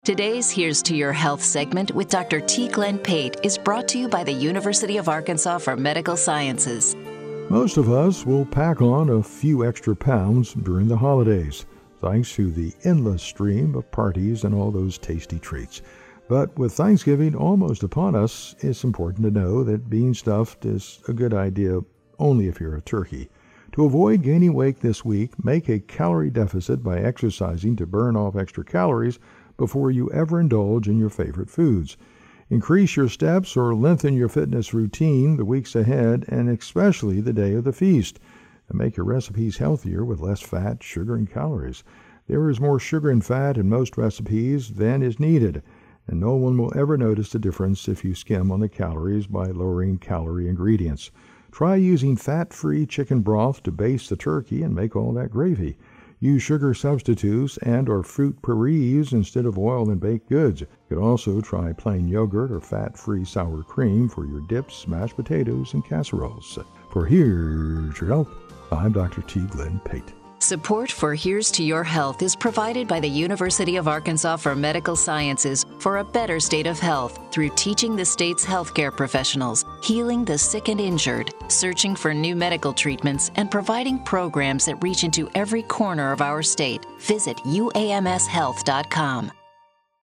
Today's Here's to Your Health segment with Dr. T. Glenn Pate is brought to you by the University of Arkansas for Medical Sciences. Most of us will pack on a few extra pounds during the holidays, thanks to the endless stream of parties and all those tasty treats. But with Thanksgiving almost upon us, it's important to know that being stuffed is a good idea only if you're a turkey. To avoid gaining weight this week, make a calorie deficit by exercising to burn off extra calories before you ever indulge in your favorite foods. Increase your steps or lengthen your fitness routine the weeks ahead, and especially the day of the feast. And make your recipes healthier with less fat, sugar, and calories. There is more sugar and fat in most recipes than is needed, and no one will ever notice the difference if you skim on the calories by lowering calorie ingredients. Try using fat-free chicken broth to baste the turkey and make all that gravy. Use sugar substitutes and or fruit purees instead of oil and baked goods. You could also try plain yogurt or fat-free sour cream for your dips, mashed potatoes, and casseroles. For Here's Your Health, I'm Dr. T. Glenn Pate. Support for Here's to Your Health is provided by the University of Arkansas for Medical Sciences for a better state of health through teaching the state's healthcare professionals, healing the sick and injured, searching for new medical treatments, and providing programs that reach into every corner of our state. Visit uamshealth.com.